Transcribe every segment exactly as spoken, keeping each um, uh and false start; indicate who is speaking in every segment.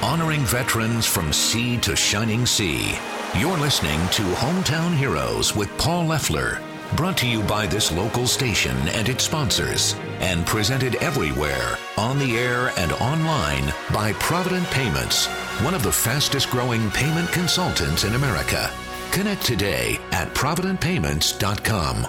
Speaker 1: honoring veterans from sea to shining sea. You're listening to Hometown Heroes with Paul Leffler, brought to you by this local station and its sponsors, and presented everywhere, on the air and online, by Provident Payments, one of the fastest growing payment consultants in America. Connect today at provident payments dot com.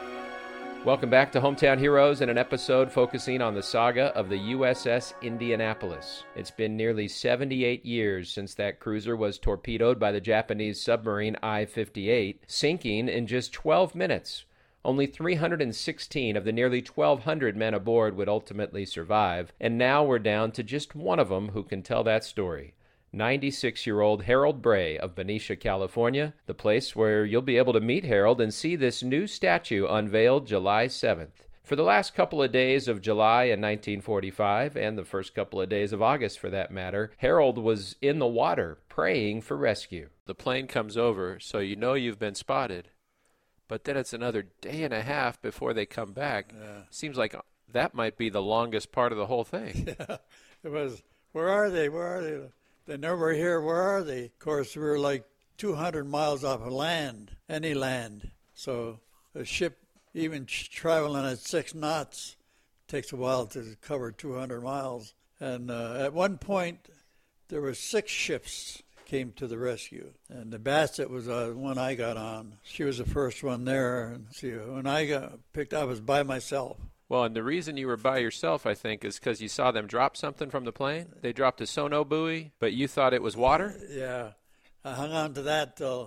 Speaker 2: Welcome back to Hometown Heroes and an episode focusing on the saga of the U S S Indianapolis. It's been nearly seventy-eight years since that cruiser was torpedoed by the Japanese submarine I fifty-eight, sinking in just twelve minutes. Only three hundred sixteen of the nearly twelve hundred men aboard would ultimately survive, and now we're down to just one of them who can tell that story. ninety-six-year-old Harold Bray of Benicia, California, the place where you'll be able to meet Harold and see this new statue unveiled July seventh. For the last couple of days of July in nineteen forty-five, and the first couple of days of August for that matter, Harold was in the water praying for rescue. The plane comes over, so you know you've been spotted, but then it's another day and a half before they come back.
Speaker 3: Yeah.
Speaker 2: Seems like that might be the longest part of the whole thing.
Speaker 3: Yeah, it was, where are they, where are they? They never here, where are they? Of course, we were like two hundred miles off of land, any land. So a ship, even traveling at six knots, takes a while to cover two hundred miles. And uh, at one point, there were six ships came to the rescue. And the Bassett was uh, the one I got on. She was the first one there. And see, when I got picked up, I was by myself.
Speaker 2: Well, and the reason you were by yourself, I think, is because you saw them drop something from the plane. They dropped a sono buoy, but you thought it was water?
Speaker 3: Yeah. I hung on to that till,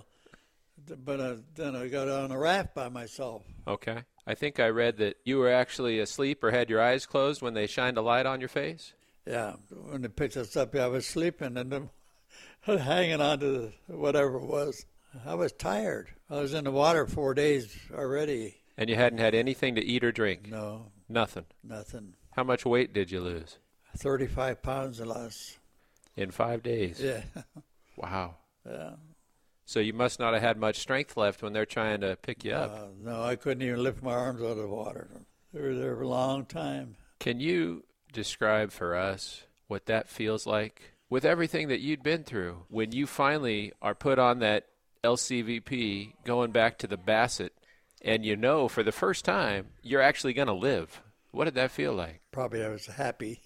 Speaker 3: but uh, then I got on a raft by myself.
Speaker 2: Okay. I think I read that you were actually asleep or had your eyes closed when they shined a light on your face?
Speaker 3: Yeah. When they picked us up, I was sleeping and then hanging on to whatever it was. I was tired. I was in the water four days already.
Speaker 2: And you hadn't had anything to eat or drink?
Speaker 3: No.
Speaker 2: Nothing?
Speaker 3: Nothing.
Speaker 2: How much weight did you lose?
Speaker 3: thirty-five pounds or less.
Speaker 2: In five days?
Speaker 3: Yeah.
Speaker 2: Wow.
Speaker 3: Yeah.
Speaker 2: So you must not have had much strength left when they're trying to pick you up.
Speaker 3: Uh, no, I couldn't even lift my arms out of the water. They were there for a long time.
Speaker 2: Can you describe for us what that feels like? With everything that you'd been through, when you finally are put on that L C V P going back to the Bassett, and you know for the first time you're actually going to live. What did that feel like?
Speaker 3: Probably I was happy.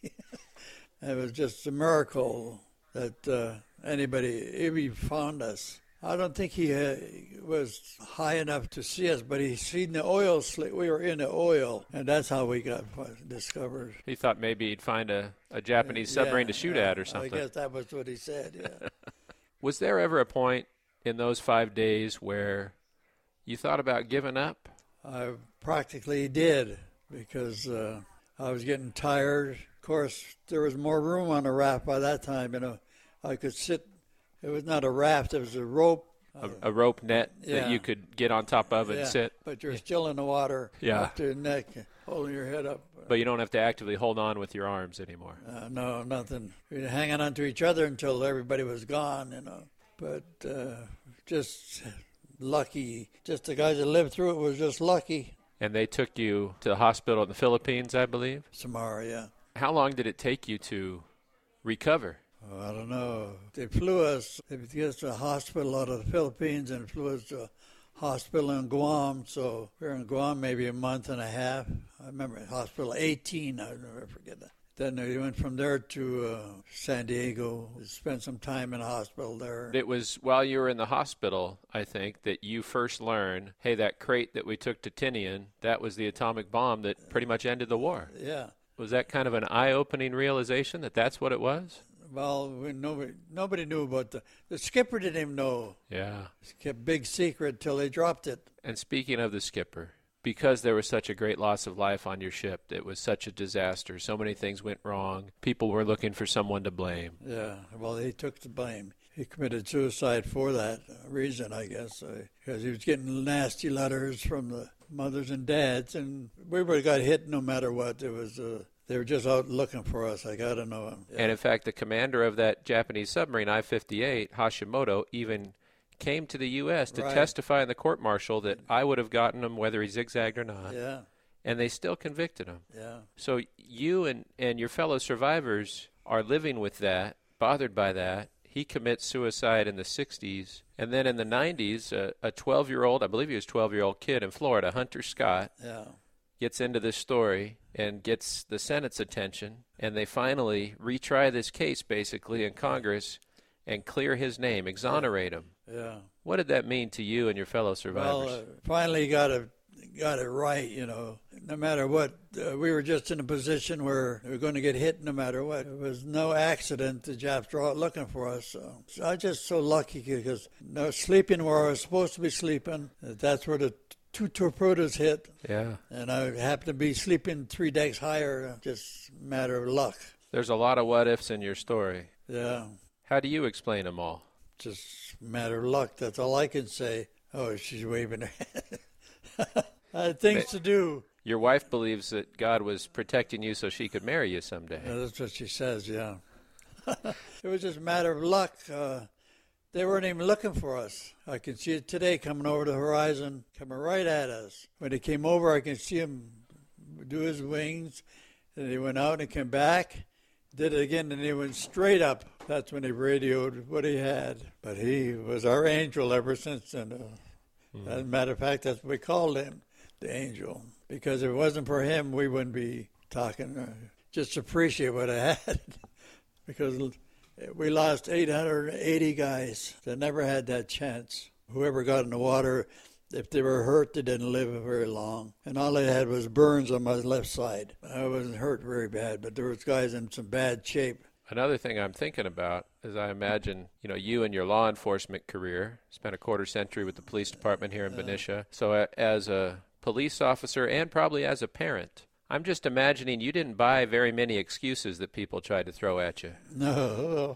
Speaker 3: It was just a miracle that uh, anybody even found us. I don't think he uh, was high enough to see us, but he seen the oil slick. We were in the oil, and that's how we got discovered.
Speaker 2: He thought maybe he'd find a, a Japanese submarine
Speaker 3: yeah,
Speaker 2: to shoot
Speaker 3: yeah,
Speaker 2: at or something.
Speaker 3: I guess that was what he said, yeah.
Speaker 2: Was there ever a point in those five days where you thought about giving up?
Speaker 3: I practically did because uh, I was getting tired. Of course, there was more room on the raft by that time. You know, I could sit. It was not a raft; it was a rope.
Speaker 2: A, a rope net
Speaker 3: yeah.
Speaker 2: that you could get on top of and
Speaker 3: yeah,
Speaker 2: sit.
Speaker 3: But you're still in the water
Speaker 2: yeah.
Speaker 3: up to your neck, holding your head up.
Speaker 2: But you don't have to actively hold on with your arms anymore.
Speaker 3: Uh, no, nothing. We were hanging on to each other until everybody was gone, you know. But uh, just lucky. Just the guys that lived through it was just lucky.
Speaker 2: And they took you to the hospital in the Philippines, I believe?
Speaker 3: Samara, yeah.
Speaker 2: How long did it take you to recover?
Speaker 3: Oh, I don't know. They flew us, they took us to a hospital out of the Philippines and flew us to a hospital in Guam. So we were in Guam maybe a month and a half. I remember hospital eighteen, I'll never forget that. Then we went from there to uh, San Diego, spent some time in the hospital there.
Speaker 2: It was while you were in the hospital, I think, that you first learned, hey, that crate that we took to Tinian, that was the atomic bomb that pretty much ended the war.
Speaker 3: Yeah.
Speaker 2: Was that kind of an eye-opening realization that that's what it was?
Speaker 3: Well, we, nobody, nobody knew about the, the skipper didn't even know.
Speaker 2: Yeah.
Speaker 3: It kept a big secret till they dropped it.
Speaker 2: And speaking of the skipper, because there was such a great loss of life on your ship, it was such a disaster, so many things went wrong, people were looking for someone to blame.
Speaker 3: Yeah, well, he took the blame. He committed suicide for that reason, I guess, uh, because he was getting nasty letters from the mothers and dads, and we would have got hit no matter what. It was... Uh, They were just out looking for us. I got to know him. Yeah.
Speaker 2: And, in fact, the commander of that Japanese submarine, I fifty-eight, Hashimoto, even came to the U S to
Speaker 3: right.
Speaker 2: testify in the court-martial that I would have gotten him whether he zigzagged or not.
Speaker 3: Yeah.
Speaker 2: And they still convicted him.
Speaker 3: Yeah.
Speaker 2: So you and, and your fellow survivors are living with that, bothered by that. He commits suicide in the sixties. And then in the nineties, uh, a twelve-year-old, I believe he was a twelve-year-old kid in Florida, Hunter Scott,
Speaker 3: Yeah.
Speaker 2: gets into this story and gets the Senate's attention. And they finally retry this case, basically, in Congress and clear his name, exonerate him.
Speaker 3: Yeah.
Speaker 2: What did that mean to you and your fellow survivors?
Speaker 3: Well, uh, finally got it, got it right, you know. No matter what, uh, we were just in a position where we were going to get hit no matter what. It was no accident. The Japs were out looking for us. So, so I was just so lucky because no sleeping where I was supposed to be sleeping. That's where the two torpedoes hit.
Speaker 2: Yeah.
Speaker 3: And I happened to be sleeping three decks higher. Just a matter of luck.
Speaker 2: There's a lot of what-ifs in your story.
Speaker 3: Yeah.
Speaker 2: How do you explain them all?
Speaker 3: Just a matter of luck. That's all I can say. Oh, she's waving her hand. I had things to do.
Speaker 2: Your wife believes that God was protecting you so she could marry you someday.
Speaker 3: Yeah, that's what she says, yeah. It was just a matter of luck. Uh, they weren't even looking for us. I can see it today coming over the horizon, coming right at us. When he came over, I can see him do his wings. And he went out and came back, did it again, and he went straight up. That's when he radioed what he had. But he was our angel ever since then. Uh, mm. As a matter of fact, that's what we called him, the angel. Because if it wasn't for him, we wouldn't be talking. Uh, just appreciate what I had. Because we lost eight hundred eighty guys that never had that chance. Whoever got in the water, if they were hurt, they didn't live very long. And all they had was burns on my left side. I wasn't hurt very bad, but there was guys in some bad shape.
Speaker 2: Another thing I'm thinking about is I imagine, you know, you and your law enforcement career, spent a quarter century with the police department here in Benicia. So uh, as a police officer and probably as a parent, I'm just imagining you didn't buy very many excuses that people tried to throw at you.
Speaker 3: No,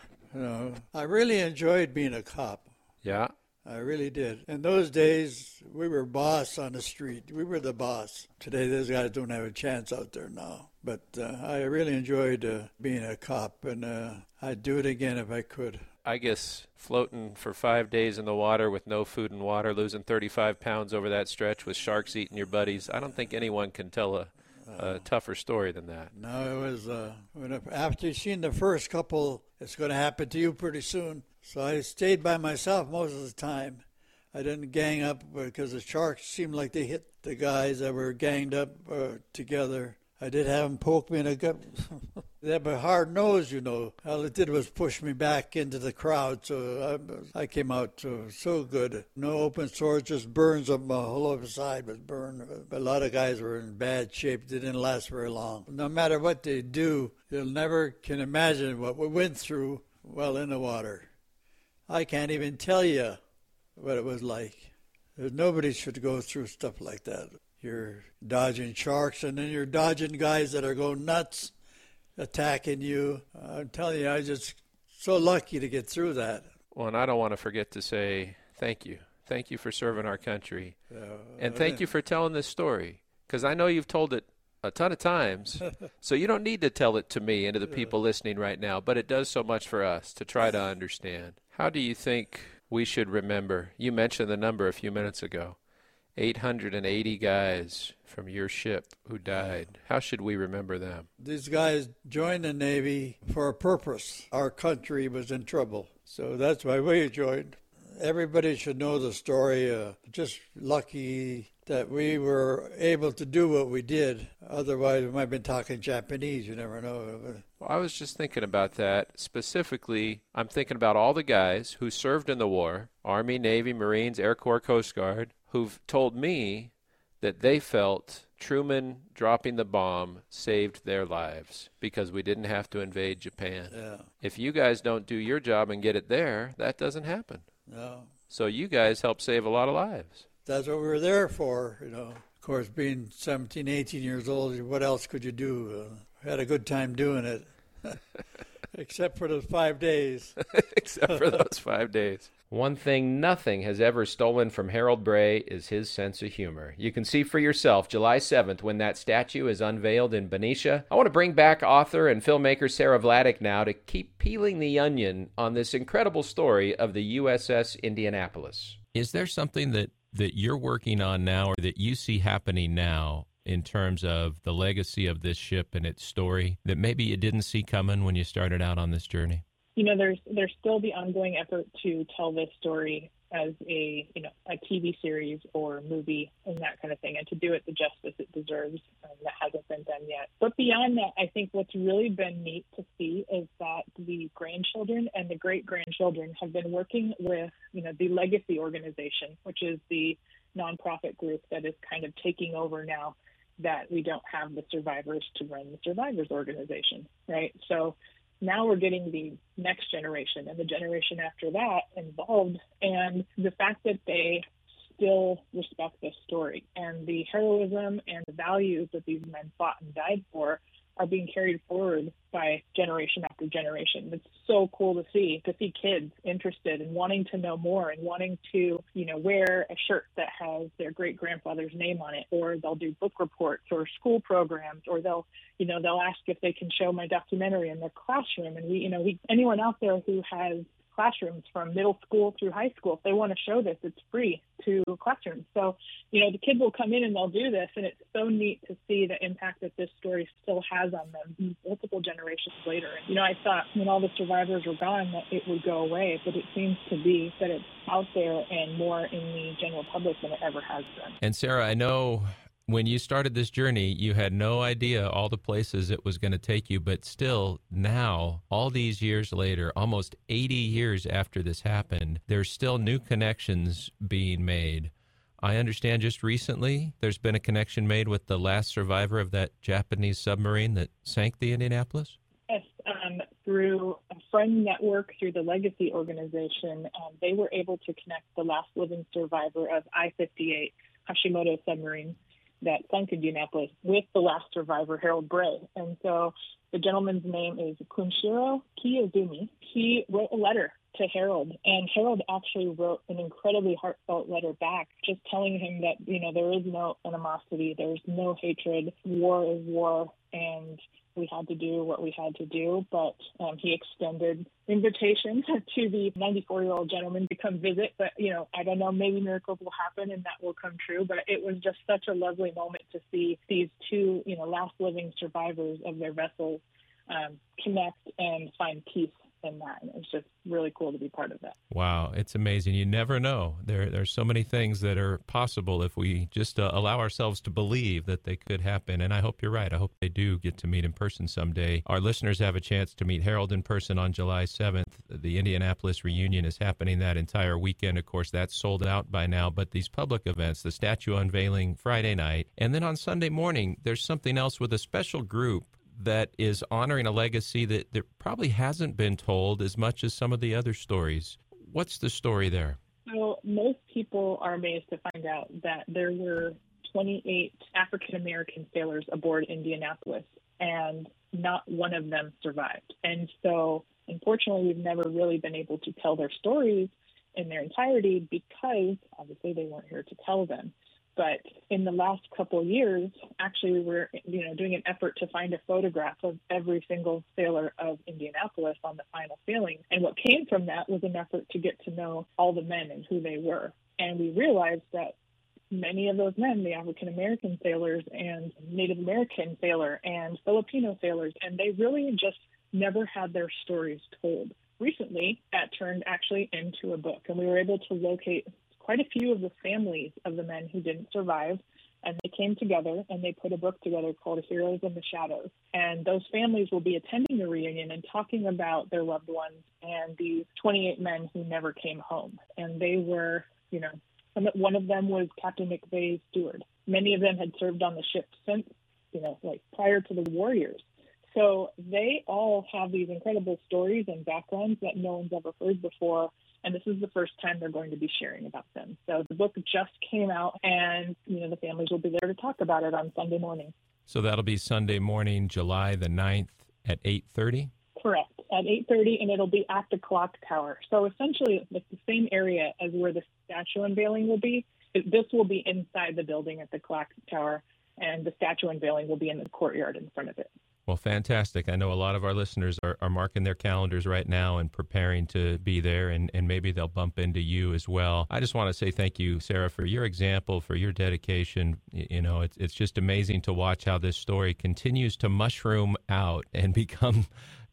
Speaker 3: no. I really enjoyed being a cop.
Speaker 2: Yeah?
Speaker 3: I really did. In those days, we were boss on the street. We were the boss. Today, those guys don't have a chance out there now. But uh, I really enjoyed uh, being a cop, and uh, I'd do it again if I could.
Speaker 2: I guess floating for five days in the water with no food and water, losing thirty-five pounds over that stretch with sharks eating your buddies, I don't think anyone can tell a, a tougher story than that.
Speaker 3: No, it was, uh, when, after you've seen the first couple, it's going to happen to you pretty soon. So I stayed by myself most of the time. I didn't gang up because the sharks seemed like they hit the guys that were ganged up uh, together. I did have them poke me in the gut. They have a hard nose, you know. All it did was push me back into the crowd, so I, I came out uh, so good. No open sores, just burns up my whole other side was burned. But a lot of guys were in bad shape. They didn't last very long. No matter what they do, you'll never can imagine what we went through while in the water. I can't even tell you what it was like. There's nobody should go through stuff like that. You're dodging sharks, and then you're dodging guys that are going nuts, attacking you. I'm telling you, I was just so lucky to get through that.
Speaker 2: Well, and I don't want to forget to say thank you. Thank you for serving our country. Uh, and thank you for telling this story, because I know you've told it a ton of times, so you don't need to tell it to me and to the people listening right now, but it does so much for us to try to understand. How do you think we should remember? You mentioned the number a few minutes ago. eight hundred eighty guys from your ship who died. How should we remember them?
Speaker 3: These guys joined the Navy for a purpose. Our country was in trouble, so that's why we joined. Everybody should know the story. Uh, just lucky that we were able to do what we did. Otherwise, we might have been talking Japanese. You never know.
Speaker 2: Well, I was just thinking about that. Specifically, I'm thinking about all the guys who served in the war, Army, Navy, Marines, Air Corps, Coast Guard, who've told me that they felt Truman dropping the bomb saved their lives because we didn't have to invade Japan.
Speaker 3: Yeah.
Speaker 2: If you guys don't do your job and get it there, that doesn't happen.
Speaker 3: No.
Speaker 2: So you guys helped save a lot of lives.
Speaker 3: That's what we were there for, you know. Of course, being seventeen, eighteen years old, what else could you do? Uh, had a good time doing it, except for those five days.
Speaker 2: Except for those five days. One thing nothing has ever stolen from Harold Bray is his sense of humor. You can see for yourself July seventh when that statue is unveiled in Benicia. I want to bring back author and filmmaker Sarah Vladeck now to keep peeling the onion on this incredible story of the U S S Indianapolis.
Speaker 4: Is there something that, that you're working on now or that you see happening now in terms of the legacy of this ship and its story that maybe you didn't see coming when you started out on this journey?
Speaker 5: you know, there's there's still the ongoing effort to tell this story as a, you know, a T V series or movie and that kind of thing, and to do it the justice it deserves. Um, that hasn't been done yet. But beyond that, I think what's really been neat to see is that the grandchildren and the great-grandchildren have been working with, you know, the Legacy organization, which is the nonprofit group that is kind of taking over now that we don't have the survivors to run the survivors organization, right? So now we're getting the next generation and the generation after that involved, and the fact that they still respect this story and the heroism and the values that these men fought and died for are being carried forward by generation after generation. It's so cool to see, to see kids interested and wanting to know more and wanting to, you know, wear a shirt that has their great-grandfather's name on it, or they'll do book reports or school programs, or they'll, you know, they'll ask if they can show my documentary in their classroom. And we, you know, we, anyone out there who has classrooms from middle school through high school, if they want to show this, it's free to classrooms. So, you know, the kids will come in and they'll do this, and it's so neat to see the impact that this story still has on them multiple generations later. And, you know, I thought when all the survivors were gone that it would go away, but it seems to be that it's out there and more in the general public than it ever has been.
Speaker 4: And Sarah, I know when you started this journey, you had no idea all the places it was going to take you, but still now, all these years later, almost eighty years after this happened, there's still new connections being made. I understand just recently there's been a connection made with the last survivor of that Japanese submarine that sank the Indianapolis?
Speaker 5: Yes, um, through a friend network, through the Legacy organization, um, they were able to connect the last living survivor of I fifty-eight Hashimoto submarine that sunk Indianapolis with the last survivor, Harold Bray. And so the gentleman's name is Kunshiro Kiyozumi. He wrote a letter to Harold, and Harold actually wrote an incredibly heartfelt letter back, just telling him that, you know, there is no animosity, there's no hatred, war is war, and we had to do what we had to do. But um, he extended invitation to the ninety-four-year-old gentleman to come visit. But, you know, I don't know, maybe miracles will happen and that will come true. But it was just such a lovely moment to see these two, you know, last living survivors of their vessels um, connect and find peace in that. And it's just really cool to be part of that.
Speaker 4: Wow, it's amazing. You never know. There, there's so many things that are possible if we just uh, allow ourselves to believe that they could happen. And I hope you're right. I hope they do get to meet in person someday. Our listeners have a chance to meet Harold in person on July seventh. The Indianapolis reunion is happening that entire weekend. Of course, that's sold out by now. But these public events, the statue unveiling Friday night, and then on Sunday morning, there's something else with a special group that is honoring a legacy that, that probably hasn't been told as much as some of the other stories. What's the story there?
Speaker 5: So most people are amazed to find out that there were twenty-eight African-American sailors aboard Indianapolis, and not one of them survived. And so, unfortunately, we've never really been able to tell their stories in their entirety because, obviously, they weren't here to tell them. But in the last couple of years, actually, we were, you know, doing an effort to find a photograph of every single sailor of Indianapolis on the final sailing. And what came from that was an effort to get to know all the men and who they were. And we realized that many of those men, the African-American sailors and Native American sailor and Filipino sailors, and they really just never had their stories told. Recently, that turned actually into a book, and we were able to locate quite a few of the families of the men who didn't survive, and they came together and they put a book together called Heroes in the Shadows. And those families will be attending the reunion and talking about their loved ones and these twenty-eight men who never came home. And they were, you know, some, one of them was Captain McVeigh's steward. Many of them had served on the ship since, you know, like prior to the war years. So they all have these incredible stories and backgrounds that no one's ever heard before. And this is the first time they're going to be sharing about them. So the book just came out, and, you know, the families will be there to talk about it on Sunday morning.
Speaker 4: So that'll be Sunday morning, July the ninth at eight thirty?
Speaker 5: Correct, at eight thirty, and it'll be at the Clock Tower. So essentially, it's the same area as where the statue unveiling will be. This will be inside the building at the Clock Tower, and the statue unveiling will be in the courtyard in front of it.
Speaker 4: Well, fantastic. I know a lot of our listeners are, are marking their calendars right now and preparing to be there, and, and maybe they'll bump into you as well. I just want to say thank you, Sarah, for your example, for your dedication. You know, it's, it's just amazing to watch how this story continues to mushroom out and become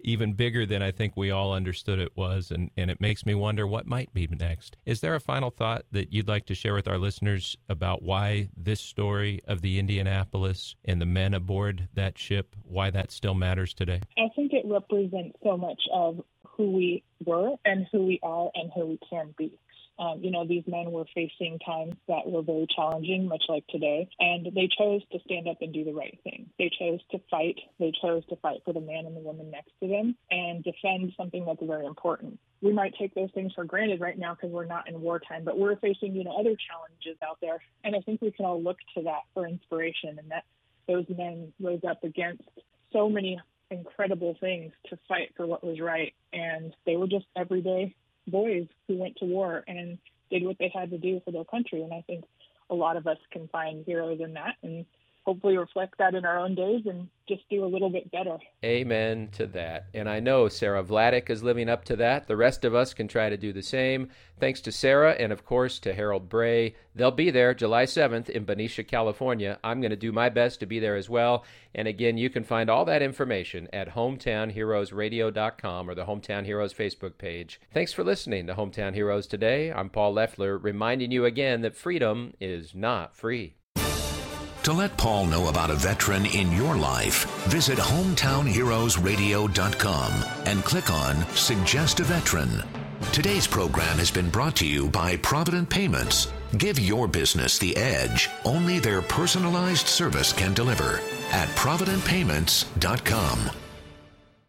Speaker 4: even bigger than I think we all understood it was, and, and it makes me wonder what might be next. Is there a final thought that you'd like to share with our listeners about why this story of the Indianapolis and the men aboard that ship, why that still matters today?
Speaker 5: I think it represents so much of who we were and who we are and who we can be. Um, you know, these men were facing times that were very challenging, much like today, and they chose to stand up and do the right thing. They chose to fight. They chose to fight for the man and the woman next to them and defend something that's very important. We might take those things for granted right now because we're not in wartime, but we're facing, you know, other challenges out there, and I think we can all look to that for inspiration, and that those men rose up against so many incredible things to fight for what was right, and they were just everyday boys who went to war and did what they had to do for their country. And I think a lot of us can find heroes in that and hopefully reflect that in our own days and just do a little bit better.
Speaker 2: Amen to that. And I know Sarah Vladeck is living up to that. The rest of us can try to do the same. Thanks to Sarah and, of course, to Harold Bray. They'll be there July seventh in Benicia, California. I'm going to do my best to be there as well. And again, you can find all that information at hometown heroes radio dot com or the Hometown Heroes Facebook page. Thanks for listening to Hometown Heroes today. I'm Paul Leffler, reminding you again that freedom is not free.
Speaker 1: To let Paul know about a veteran in your life, visit hometown heroes radio dot com and click on Suggest a Veteran. Today's program has been brought to you by Provident Payments. Give your business the edge only their personalized service can deliver at provident payments dot com.